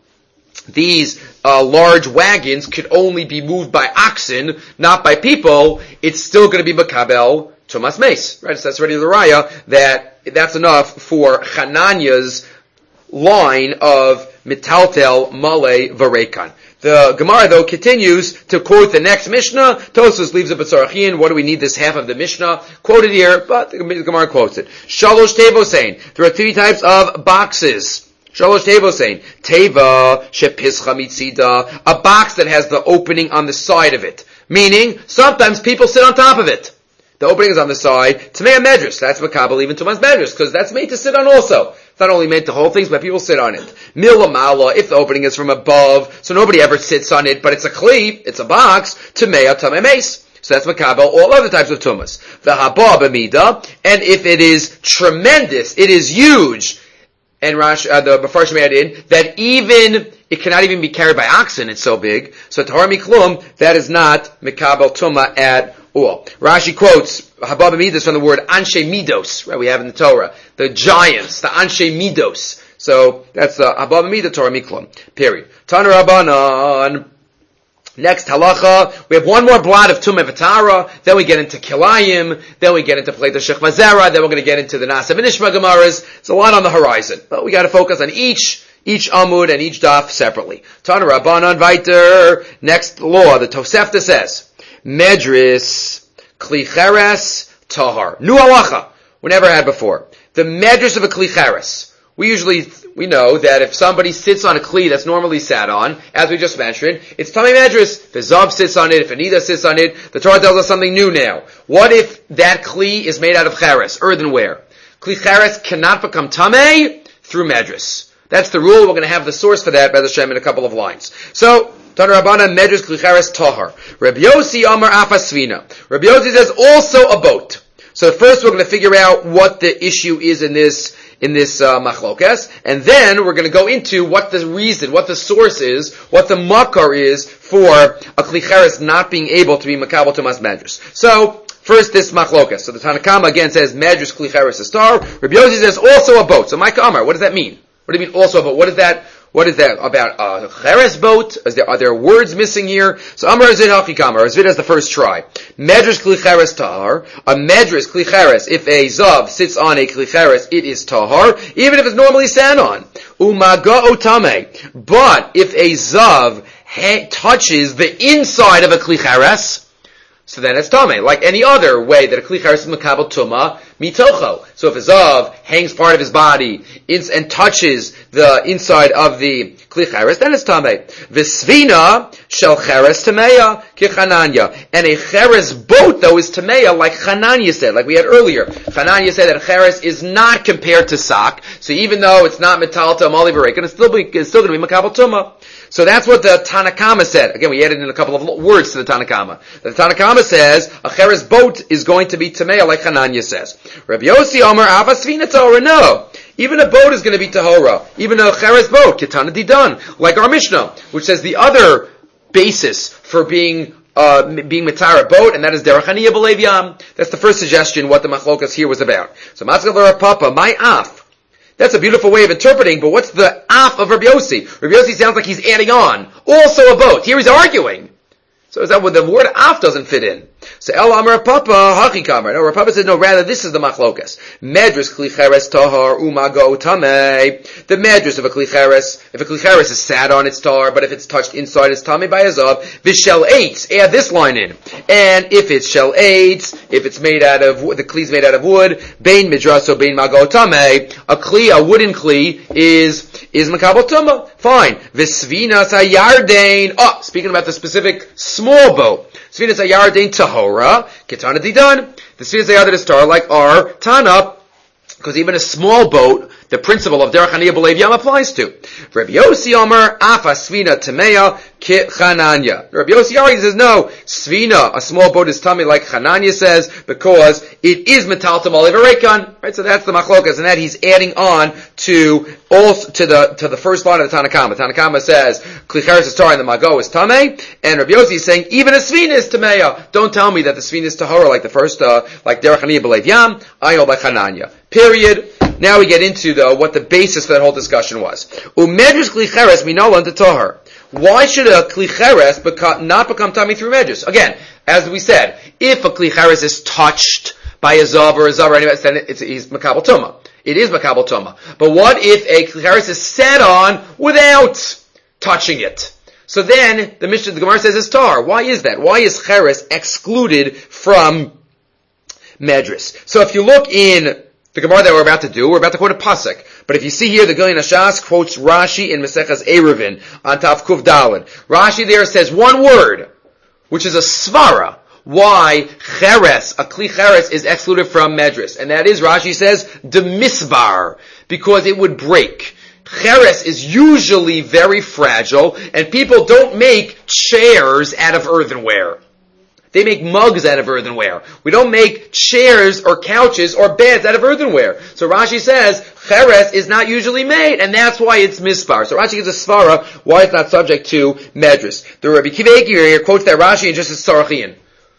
these large wagons could only be moved by oxen, not by people, it's still going to be makabel tumas meis. Right? So that's already the raya, that's enough for Chananya's line of mitaltel male varekan. The Gemara, though, continues to quote the next Mishnah. Tosfos leaves it b'tzarachin. What do we need this half of the Mishnah quoted here? But the Gemara quotes it. Shalosh tevo saying there are 3 types of boxes. Shalosh Teva saying, Teva shepischa mitzida, a box that has the opening on the side of it. Meaning, sometimes people sit on top of it. The opening is on the side. Tamei medrash. That's makabel even Tumas medrash, because that's made to sit on also. It's not only made to hold things, but people sit on it. Milamala, if the opening is from above, so nobody ever sits on it, but it's a kli, it's a box, Tamei tamei meis. So that's makabel all other types of tumas. The haba b'mida, and if it is tremendous, it is huge, and the Mefarshim add in that even it cannot even be carried by oxen. It's so big. So tahar miklum, that is not makabel tuma at all. Rashi quotes Habab Midas from the word Anshe Midos, right? We have in the Torah the giants, the Anshe Midos. So that's Habab Midas Torah Miklum. Period. Tana Rabbanan. Next halacha, we have one more blot of Tumah V'Tara, then we get into Kilayim, then we get into Pleit Shech Vazera, then we're going to get into the Nasa V'Nishma Gemaras. It's a lot on the horizon, but we got to focus on each Amud and each Daf separately. Tana Rabbanan Vayter. Next law, the Tosefta says, Medris, Kli Cheres, Tahar. New halacha. We never had before. The medris of a Kli Cheres. We know that if somebody sits on a Kli that's normally sat on, as we just mentioned, it's Tamei medris. If a Zav sits on it, if a Nida sits on it, the Torah tells us something new now. What if that Kli is made out of Cheres, earthenware? Kli Cheres cannot become Tamei through medris. That's the rule. We're going to have the source for that, B'ez Hashem, in a couple of lines. So, Tana Rabbana Medris Kli Cheres Tahar. Rabbi Yossi Amar Afasvina. Rabbi Yossi says also a boat. So first we're going to figure out what the issue is in this machlokas, and then we're going to go into what the reason, what the source is, what the makar is for a Kli Cheres not being able to be makabel tumas medris. So first this machlokas. So the Tanakama again says Medris Kli Cheres is tar. Rabbi Yossi says also a boat. So Micah Amar, what does that mean? What do you mean also a boat? What is that? What is that about? A cheres boat? Are there words missing here? So Amar Zid Hachikamar. Zid has the first try. Medris Kli Cheres Tahar. A medris Kli Cheres, if a zav sits on a Kli Cheres, it is Tahar, even if it's normally sat on. Umaga Otame. But if a zav touches the inside of a Kli Cheres, so then it's Tameh, like any other way that a Kli Cheres is makabel tuma mitocho. So if a zav hangs part of his body and touches the inside of the Kli Cheres, then it's Tameh. V'svina shel Cheres tameya kichananya. And a Cheres boat, though, is tameya, like Chananya said, like we had earlier. Chananya said that a Cheres is not compared to sak, so even though it's not metalta amali v'rekan, it's still going to be makabel tuma. So that's what the Tanakama said. Again, we added in a couple of words to the Tanakama. The Tanakama says a Cheres boat is going to be Tameya, like Hananya says. Rabbi Yossi Omer Avasvina Tahora. No. Even a boat is going to be Tahora. Even a Cheres boat, Ketana Didan, like our Mishnah, which says the other basis for being Matara boat, and that is Derech Haniyah B'Lev Yam. That's the first suggestion what the Machlokas here was about. So Matzkav Papa, my af. That's a beautiful way of interpreting, but what's the af of Rabbi Yossi? Rabbi Yossi sounds like he's adding on. Also a boat. Here he's arguing. So is that what the word af doesn't fit in? So El Amar Papa Hachi Kamar. No, Papa said no. Rather, this is the machlokas. Medris Kli Cheres Tahar Umago Tamei. The medris of a Kli Cheres. If a Kli Cheres is sat on, it's tar, but if it's touched inside, it's tamei by azav. Vishel eitz. Add this line in. And if it's shel eitz, if it's made out of wood, the kli's made out of wood. Bein midraso bein mago tamei. A wooden kli is makabel tuma. Fine. Visvina sayardain. Oh, speaking about the specific small boat. Svinas Ayardain Tahora, Ketana Didan. The Svinas Ayardain is tar like our Tana, because even a small boat, the principle of Derech Haniyah B'Lev Yam applies to. Rabbi Yossi Omer, Afa Svina Tameya, Kit Chananya. Rabbi Yossi argues says, no, Svina, a small boat is tummy like Chananya says, because it is Metal Tamal Rekan. Right, so that's the Machlokas, and that he's adding on to the first line of the Tanakama. Tanakama says, Kli Cheres is tar and the Mago is Tameh, and Rabbi Yossi is saying, even a Svina is Tameya. Don't tell me that the Svina is Tahora like the first, like Derech Haniyah B'Lev Yam, I know by Chananya. Period. Now we get into, though, what the basis for that whole discussion was. Umedris Kli Cheres minolan to Tahar. Why should a Kli Cheres not become Tami through Medris? Again, as we said, if a Kli Cheres is touched by a Zav or a Zav or anybody, then he's Makabel Tuma. It is Makabel Tuma. But what if a Kli Cheres is sat on without touching it? So then, the Gemara says it's tar. Why is that? Why is Cheres excluded from Medris? So if you look in the Gemara that we're about to do, we're about to quote a pasuk. But if you see here, the Gilyon HaShas quotes Rashi in Maseches Eruvin on Tav Kuf Daled. Rashi there says one word, which is a svara. Why cheres, a kli cheres, is excluded from Medrash. And that is, Rashi says, demisbar, because it would break. Cheres is usually very fragile, and people don't make chairs out of earthenware. They make mugs out of earthenware. We don't make chairs or couches or beds out of earthenware. So Rashi says, cheres is not usually made, and that's why it's mispar. So Rashi gives a svara why it's not subject to medrash. The Rabbi Akiva Eiger here quotes that Rashi in just as Tzarachian.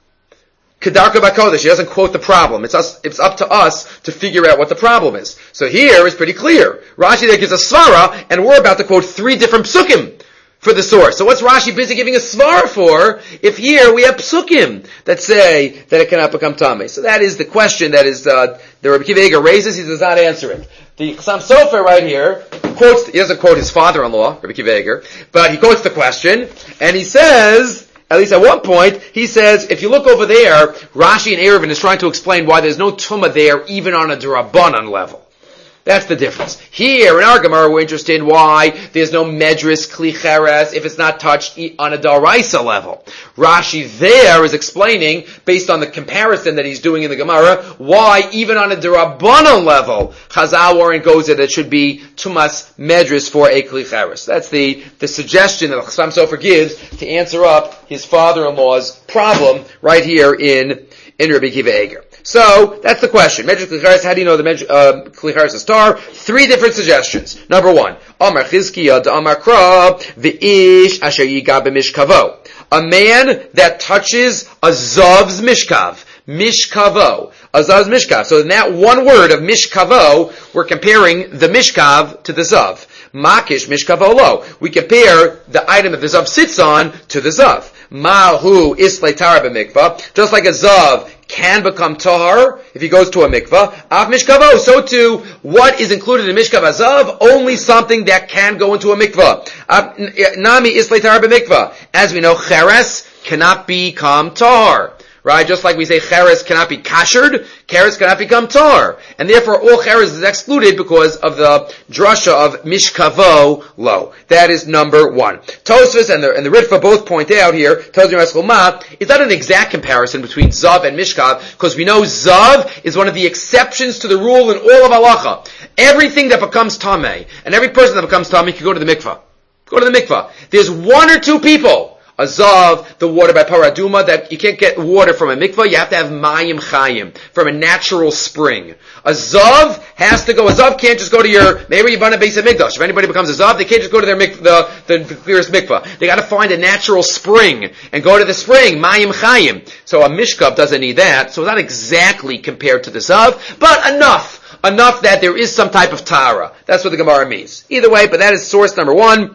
Kedarka Bakodesh, he doesn't quote the problem. It's up to us to figure out what the problem is. So here is pretty clear. Rashi there gives a svara, and we're about to quote 3 different psukim for the source. So what's Rashi busy giving a svara for if here we have psukim that say that it cannot become tamei? So that is the question that is the Rabbi Akiva Eiger raises. He does not answer it. The Chassam Sofer right here quotes, he doesn't quote his father-in-law, Rabbi Akiva Eiger, but he quotes the question, and he says, at least at one point, he says, if you look over there, Rashi and Eruvin is trying to explain why there's no tumah there even on a D'Rabbanan level. That's the difference. Here, in our Gemara, we're interested in why there's no medris kli cheres if it's not touched on a daraisa level. Rashi there is explaining, based on the comparison that he's doing in the Gemara, why even on a derabbanan level, Chazal warrant goes that it should be tumas medris for a kli cheres. That's the suggestion that Chassam Sofer gives to answer up his father-in-law's problem right here in Rabbi Akiva Eiger. So, that's the question. Medris Kli Cheres, how do you know the Kli Cheres is tar? 3 different suggestions. Number 1, Amar Chizkiya da Amar Kra, V'ish asher yiga b'mishkavo. A man that touches a Zav's mishkav. Mishkavo. A Zav's mishkav. So in that one word of mishkavo, we're comparing the mishkav to the Zav. Makish mishkavo lo. We compare the item that the Zav sits on to the Zav. Mahu islay tar b'mikvah. Just like a Zav can become tahar if he goes to a mikvah. Av mishkavo, so too, what is included in mishkav azav? Only something that can go into a mikvah. Nami islay tahar b'mikvah. As we know, cheres cannot become tahar. Right? Just like we say cheres cannot be kashered, cheres cannot become tar. And therefore all cheres is excluded because of the drasha of mishkavo lo. That is number 1. Tosfos and the Ritva both point out here, it's not an exact comparison between zav and mishkav, because we know zav is one of the exceptions to the rule in all of halacha. Everything that becomes tamei, and every person that becomes tamei can go to the mikvah. Go to the mikvah. There's 1 or 2 people, a zav, the water by paraduma, that you can't get water from a mikvah, you have to have mayim chayim, from a natural spring. A zav has to go, a zav can't just go to your, maybe you run a base of mikdash. If anybody becomes a zav, they can't just go to their the clearest mikvah. They gotta find a natural spring, and go to the spring, mayim chayim. So a mishkav doesn't need that, so it's not exactly compared to the zav, but enough that there is some type of tara. That's what the Gemara means. Either way, but that is source number 1.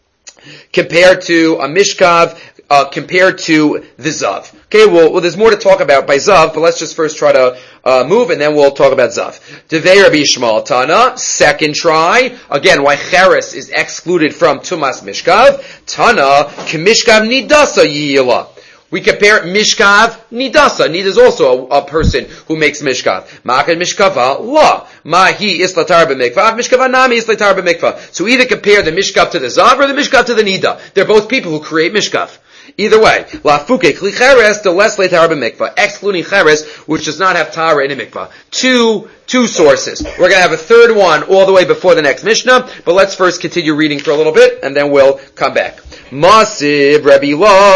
Compared to a mishkav, compared to the zav. Okay, well, there's more to talk about by zav, but let's just first try to move, and then we'll talk about zav. Devei Rabbi Yishmael Tana, second try. Again, why cheres is excluded from tumas mishkav. Tana, k'mishkav nidasa yiyila. We compare mishkav nidasa. Nid is also a person who makes mishkav. Ma'akad mishkava la. Mahi islatar b'mikvah. Mishkava nami islatar b'mikvah. So either compare the mishkav to the zav or the mishkav to the nida. They're both people who create mishkav. Either way, lafuke kli cheres to less leitar b'mikvah, excluding cheres, which does not have tara in a mikvah. Two sources. We're going to have a third one all the way before the next Mishnah, but let's first continue reading for a little bit, and then we'll come back. Masiv Rabbi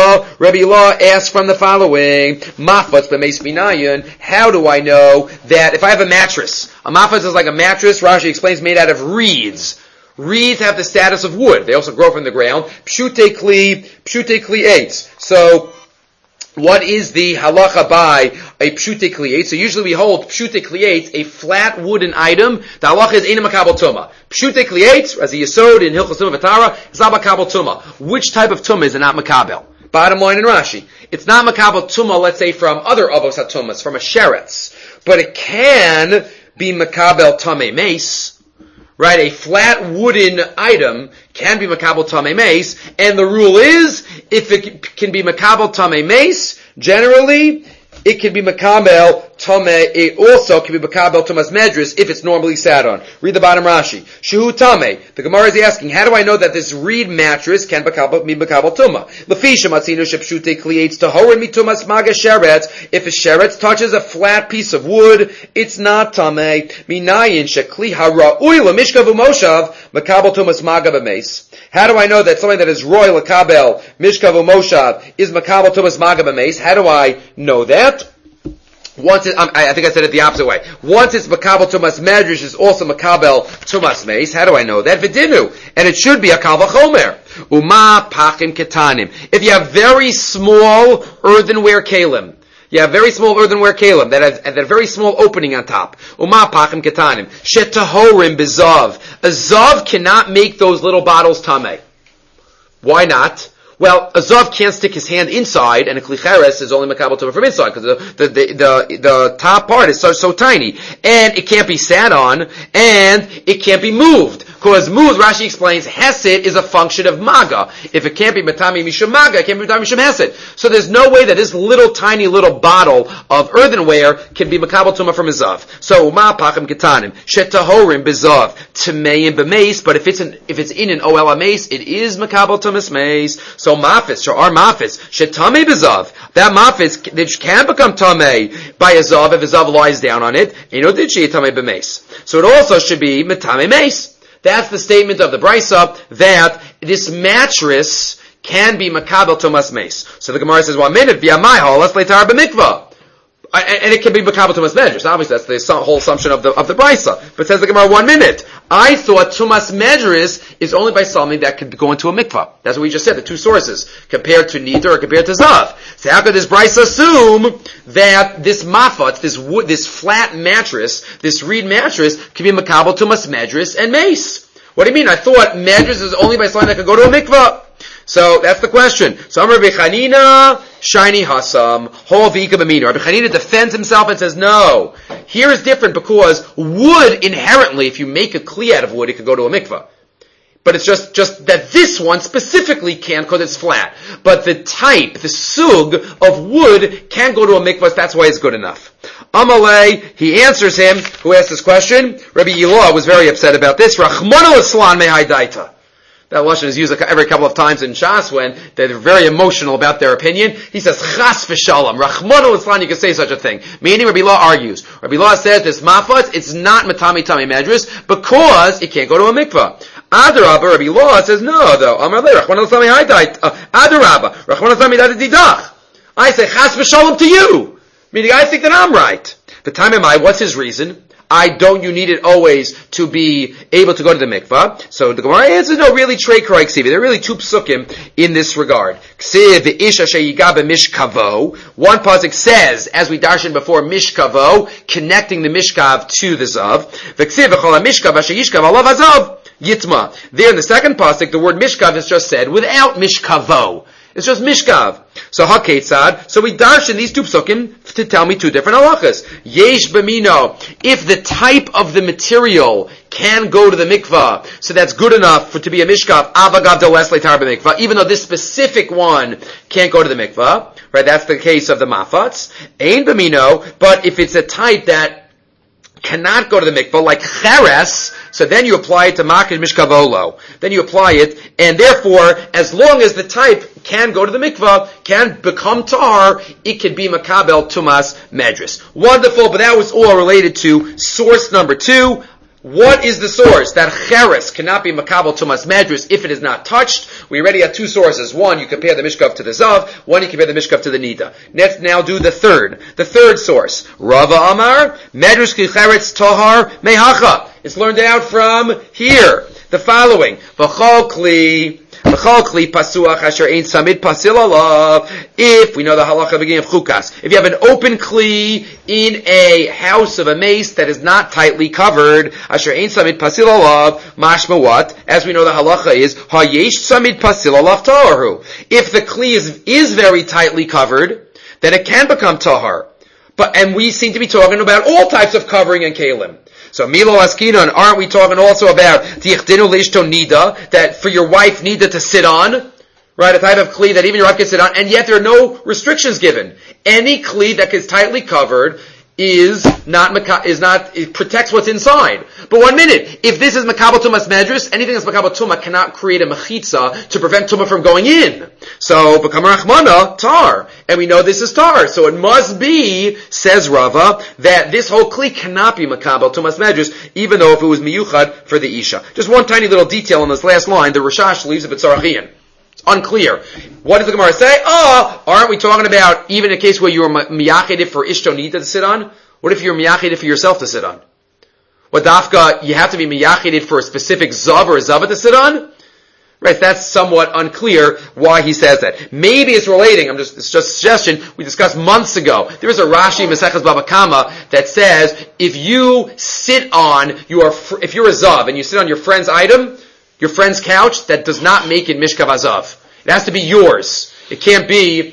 Law asks from the following: Mafats b'meis minayin. How do I know that if I have a mattress? A mafats is like a mattress. Rashi explains, made out of reeds. Reeds have the status of wood. They also grow from the ground. Pshute kli eitz. So, what is the halacha by a pshute kli eitz? So usually we hold pshute kli eitz, a flat wooden item. The halacha is eina makabel tuma. Pshute kli eitz, as a yesod in Hilchos Tumah V'Tara, is not makabel tuma. Which type of tuma is it not makabel? Bottom line in Rashi, it's not makabel tuma, let's say from other avos hatumas, from a sheretz, but it can be makabel tamei meis. Right, a flat wooden item can be makabel tamei meis, and the rule is, if it can be makabel tamei meis, generally, it can be makabel Tameh, it also can be Makabel Tumas Medris if it's normally sat on. Read the bottom Rashi. Shehu Tameh. The Gemara is asking, how do I know that this reed mattress can be Makabel Tumah? Lefisha Matzinu Shepshute Kliates Tahorin Mitumas Maga Sheretz. If a sheretz touches a flat piece of wood, it's not Tameh. Minayin Shekli Hara'ui Lamishkav Umoshav Makabel Tumas Maga B'meis. How do I know that something that is royal Makabel Mishkav Umoshav is Makabel Tumas Maga B'meis? How do I know that? Once it, I think I said it the opposite way. Once it's Makabel Tumas Medrash, it's also Makabel Tumas Meis. How do I know that? V'dinu. And it should be a Kal V'chomer. Uma Pachim Ketanim. If you have very small earthenware kalim, you have very small earthenware kalim that has a very small opening on top. Uma Pachim Ketanim. Shetahorim Bezav. A Zav cannot make those little bottles Tameh. Why not? Well, a Zav can't stick his hand inside, and a Klicheres is only Makabel Tumah from inside, because the top part is so tiny. And it can't be sat on, and it can't be moved. Because moved, Rashi explains, Hesed is a function of Maga. If it can't be Matami Mishum Maga, it can't be Matami Mishum Hesed. So there's no way that this little tiny little bottle of earthenware can be Makabel Tumah from a Zav. So, Uma Pachim Ketanim, Shetahorim Bezav, Tameim B'meis, but if it's in an OL Meis, it is Makabel Tumas Meis. So mafis, or our mafis, shetame bezav. That mafis, which can become tamei by a zav if a zav lies down on it. Did she tamei b'meis? So it also should be metame meis. That's the statement of the Brisa that this mattress can be makabel tumas meis. So the Gemara says, 1 minute via my holas leitar b'mikvah. And it can be Makabel Tumas Medrash. Obviously, that's the whole assumption of the Brisa. But says the Gemara, 1 minute. I thought Tumas Medrash is only by something that could go into a mikvah. That's what we just said, the two sources, compared to Nida or compared to Zav. So how could this Brisa assume that this mafat, this wood, this flat mattress, this reed mattress, can be Makabel Tumas Medrash and Mace? What do you mean? I thought Medrash is only by something that could go to a mikvah. So that's the question. So Amar Rabbi Chanina, Shiny Hasam, Hol Vika B'mino. Rabbi Chanina defends himself and says, no. Here is different because wood inherently, if you make a kli out of wood, it could go to a mikvah. But it's just that this one specifically can't because it's flat. But the type, the sug of wood can go to a mikvah, that's why it's good enough. Amalei, he answers him, who asked this question. Rabbi Yilah was very upset about this. Rachmano Islan Mehai Daita. That lashon is used every couple of times in Shas when they're very emotional about their opinion. He says, Chas v'shalom, Rachmano Islan, you can say such a thing. Meaning Rabbi Yilah argues. Rabbi Yilah says this mafat, it's not matami tami madras because it can't go to a mikvah. Adarabba, Rabbi Yilah says, no, though. Amarle, Rachmano Islan Mehai Daita. Adarabba, Rachmano Islan Mehai Didach. I say, Chas v'shalom to you. Meaning I think that I'm right. The time am I, what's his reason? You need it always to be able to go to the mikvah. So the Gemara answers, no, really, trei kroik sivi. There are really two psukim in this regard. Ksiv v'ish asher yiga b'mishkavo. One pasuk says, as we darshan before, mishkavo, connecting the mishkav to the zav. V'ksiv v'chol ha-mishkav asher yishkav alav hazav yitma. There in the second pasuk, the word mishkav is just said without mishkavo. It's just mishkav. So haketzad. So we darshan these two psukim to tell me two different halachas. Yesh b'mino. If the type of the material can go to the mikvah, so that's good enough to be a mishkav. Avagav deles leitar b'mikvah. Even though this specific one can't go to the mikvah, right? That's the case of the mafats. Ein b'mino. But if it's a type that cannot go to the mikvah, like cheres, so then you apply it to makid mishkavolo. Then you apply it, and therefore, as long as the type can go to the mikvah, can become tar, it can be makabel tumas medris. Wonderful, but that was all related to source number 2. What is the source? That cheres cannot be makabel tumas medris if it is not touched. We already have two sources. One, you compare the mishkav to the zav. One, you compare the mishkav to the nida. Let's now do the third. The third source. Rava Amar, medris ki cheretz tahar mehacha. It's learned out from here. The following. V'chol kli pasuach asher ein samid pasil alav. If we know the halacha beginning of chukas, if you have an open kli in a house of a mace that is not tightly covered, asher ein samid pasil alav, mashma what? As we know the halacha is hayesh samid pasil alav taharu. If the kli is very tightly covered, then it can become tahar. And we seem to be talking about all types of covering and kalim. So Milo Askinon, aren't we talking also about Tichtinu Lishto Nida, that for your wife Nida to sit on? Right, a type of kli that even your wife can sit on, and yet there are no restrictions given. Any kli that is tightly covered, it protects what's inside. But 1 minute, if this is makabel tumas medrus, anything that's makabel tuma cannot create a mechitza to prevent tuma from going in. So, b'kamar achmana, tar. And we know this is tar. So it must be, says Rava, that this whole kli cannot be makabel tumas medrus, even though if it was miyuchad for the isha. Just one tiny little detail on this last line, the Rashash leaves it b'tzarachian. It's unclear. What does the Gemara say? Aren't we talking about even a case where you were miyachid for ishtonita to sit on? What if you're miyachid for yourself to sit on? What dafka, you have to be miyachid for a specific zav or a zava to sit on? Right, that's somewhat unclear why he says that. Maybe it's relating, it's just a suggestion we discussed months ago. There is a Rashi Maseches Baba Kama that says, if you sit on if you're a zav and you sit on your friend's item, your friend's couch, that does not make it mishkav azav. It has to be yours. It can't be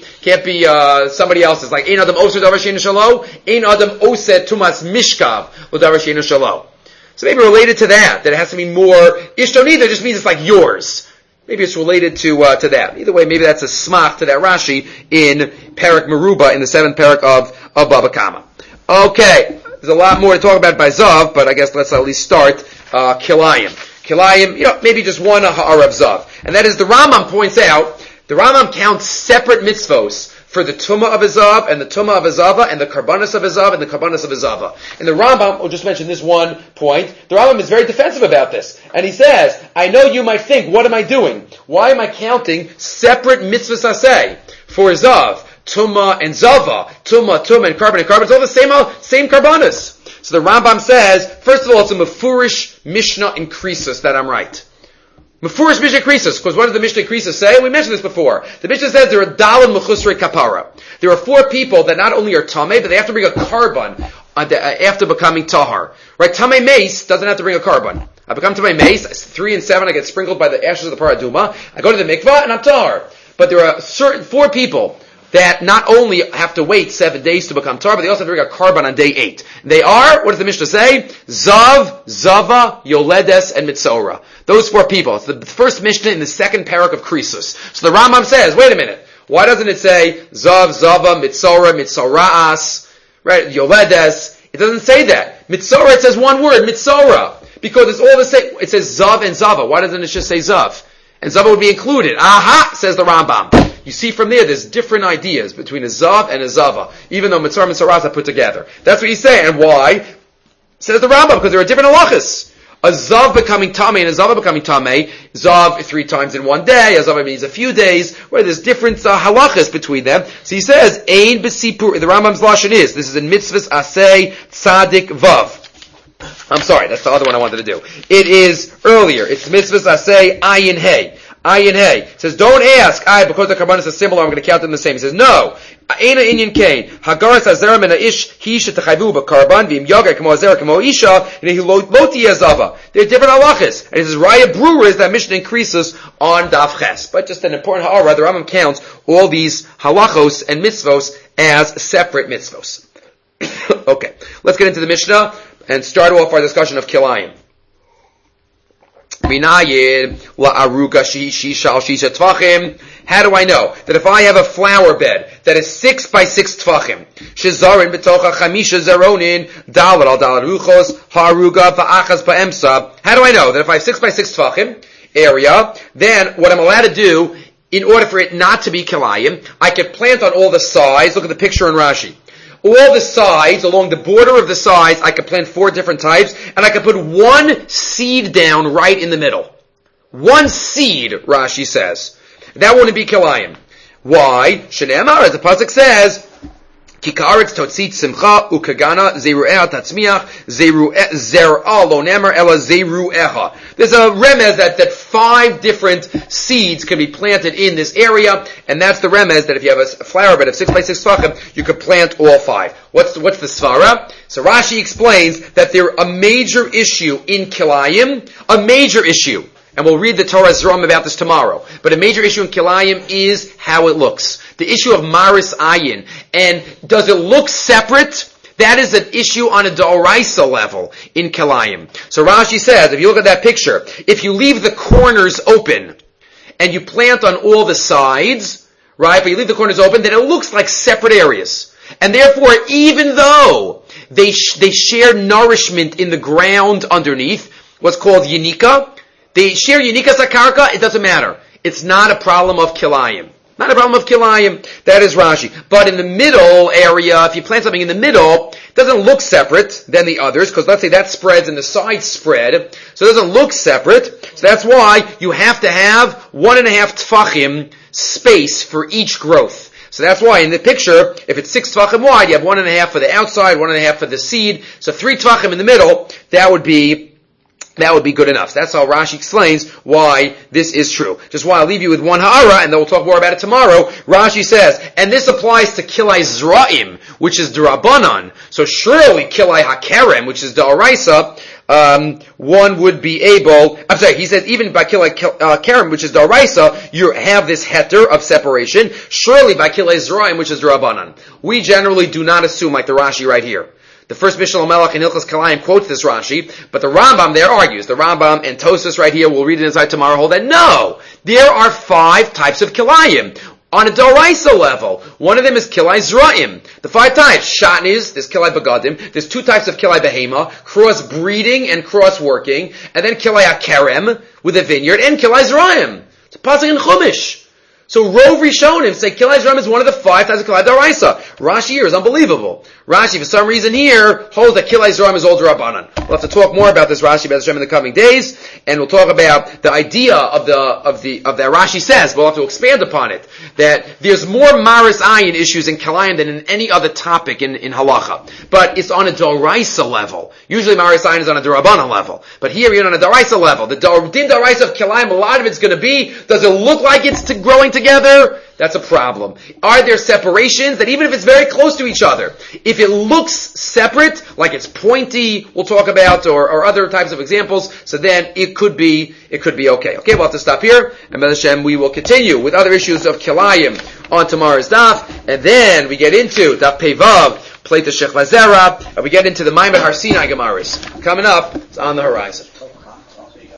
somebody else's. Like, ein adam oser davar she'eino shelo, ein adam oser tumas mishkav l'davar she'eino shelo. So maybe related to that it has to be more, ishtonita just means it's like yours. Maybe it's related to that. Either way, maybe that's a smach to that Rashi in Parak Meruba, in the 7th Parak of Baba Kama. Okay, there's a lot more to talk about by Zav, but I guess let's at least start, Kilayim. Kilayim, maybe just one ha'arav Zav. And that is, the Rambam points out, the Rambam counts separate mitzvos for the Tumah of a Zav, and the Tumah of a Zava, and the Karbanas of a Zav, and the Karbanas of a Zava. And the Rambam, I'll just mention this one point, the Rambam is very defensive about this. And he says, I know you might think, what am I doing? Why am I counting separate mitzvahs aseh for Zav, Tumah and Zava, Tumah, and Karban, it's all the same Karbanas. So the Rambam says, first of all, it's a Mefurish Mishnah in Krisus that I'm right. Mefurish Mishnah Krisus, because what does the Mishnah Krisus say? We mentioned this before. The Mishnah says there are Dalan Mechusrei Kapara. There are 4 people that not only are Tameh, but they have to bring a carbon after becoming Tahar. Right? Tameh Mace doesn't have to bring a carbon. I become Tameh Mace, 3 and 7, I get sprinkled by the ashes of the Paraduma, I go to the mikvah, and I'm Tahar. But there are certain 4 people that not only have to wait 7 days to become tar, but they also have to bring a carbon on day 8. They are, what does the Mishnah say? Zav, Zava, Yoledes, and Mitzora. Those 4 people. It's the first Mishnah in the 2nd parak of Krisus. So the Rambam says, wait a minute, why doesn't it say Zav, Zava, Mitzora, Mitzoraas, right, Yoledes? It doesn't say that. Mitzora, it says one word, Mitzora. Because it's all the same. It says Zav and Zava. Why doesn't it just say Zav? And Zava would be included. Aha, says the Rambam. You see from there's different ideas between a Zav and a Zava, even though Mitzor and Mitzoras are put together. That's what he's saying. And why? Says the Rambam, because there are different halachas. A Zav becoming Tameh and a Zava becoming Tameh. Zav 3 times in 1 day, a Zava means a few days, where there's different halachas between them. So he says, Ein B'Sipur, the Rambam's lashon is, this is in Mitzvahs Aseh Tzadik Vav. I'm sorry, that's the other one I wanted to do. It is earlier. It's Mitzvahs Aseh Ayin Hey. Ayin Hey. It says, don't ask, because the Karbanas is similar, I'm going to count them the same. He says, no. Eina Inyan Kain. Hagaras Azera Mena Ish, He Shetachayvu B'Karban, V'im Yaga Kamo Azera Kamo Isha, and Loti Yazava. There are different halachas. And he says, Raya Brewer is that Mishnah increases on Daf Ches. But just an important ha'ara, the Rambam counts all these halachos and mitzvos as separate mitzvos. Okay. Let's get into the Mishnah and start off our discussion of Kilayim. How do I know that if I have a flower bed that is 6 by 6 tvachim, shezarin betocha chamisha zeronin dalad al dalad ruchos haruga va'achas ba'emsa? How do I know that if I have 6 by 6 tvachim area, then what I'm allowed to do in order for it not to be kilayim, I could plant on all the sides. Look at the picture in Rashi. All the sides, along the border of the sides, I could plant 4 different types, and I could put 1 seed down right in the middle. 1 seed, Rashi says. That wouldn't be kilayim. Why? Shene'emar, as the pasuk says, Kikaretz totzit simcha ukagana zeru'eha tatzmiach zer'a lo nemer ela zeru'eha. There's a remez that 5 different seeds can be planted in this area, and that's the remez that if you have a flower bed of 6 by 6 tvachim, you could plant all 5. What's the svara? So Rashi explains that there a major issue in kilayim, a major issue. And we'll read the Torah Zerom about this tomorrow. But a major issue in Kilayim is how it looks. The issue of Maris Ayin. And does it look separate? That is an issue on a D'oraisa level in Kilayim. So Rashi says, if you look at that picture, if you leave the corners open, and you plant on all the sides, right, but you leave the corners open, then it looks like separate areas. And therefore, even though They share nourishment in the ground underneath, what's called Yanika. They share Yanika Sakarka, it doesn't matter. It's not a problem of Kilayim. Not a problem of Kilayim. That is Rashi. But in the middle area, if you plant something in the middle, it doesn't look separate than the others, because let's say that spreads and the sides spread, so it doesn't look separate. So that's why you have to have 1.5 tfachim space for each growth. So that's why in the picture, if it's 6 tfachim wide, you have 1.5 for the outside, 1.5 for the seed, so 3 tfachim in the middle, that would be good enough. So that's how Rashi explains why this is true. Just want to leave you with one ha'ara, and then we'll talk more about it tomorrow. Rashi says, and this applies to kilai zra'im, which is d'Rabbanan. So surely kilai hakerem, which is d'Oraisa, one would be able, he says, even by kilai kerem, which is d'Oraisa, you have this heter of separation. Surely by kilai zra'im, which is d'Rabbanan. We generally do not assume like the Rashi right here. The first Mishnah Melech in Hilchos Kalayim quotes this Rashi, but the Rambam there argues. The Rambam and Tosfos right here, we'll read it inside tomorrow, hold that no! There are 5 types of Kilayim. On a Doraisa level, one of them is Kilai Zra'im. The 5 types, Shatniz, there's Kilai Bagadim, there's 2 types of Kilai Behema, cross-breeding and cross-working, and then Kilai Akerem, with a vineyard, and Kilai Zra'im. It's a pasuk in Chumash. So Rov Rishonim say Kilai Zra'im is one of the 5 types of Kilai Doraisa. Rashi here is unbelievable. Rashi, for some reason here, holds that Kilai Zra'im is all D'Rabbanan. We'll have to talk more about this Rashi in the coming days, and we'll talk about the idea of that Rashi says. We'll have to expand upon it. That there's more Maris Ayin issues in Kilayim than in any other topic in Halacha. But it's on a Doraisa level. Usually Maris Ayin is on a D'Rabbanan level. But here you're on a Doraisa level. The Din Doraisa of Kilayim, a lot of it's going to be, does it look like it's growing together? That's a problem. Are there separations that even if it's very close to each other, if it looks separate, like it's pointy, we'll talk about, or other types of examples, so then it could be okay. Okay, we'll have to stop here, and B'ez Hashem, we will continue with other issues of Kilayim on tomorrow's daf, and then we get into Daf Pevav, Pleit Shech Vazera, and we get into the Maimed Har Sinai Gemaras. Coming up, it's on the horizon.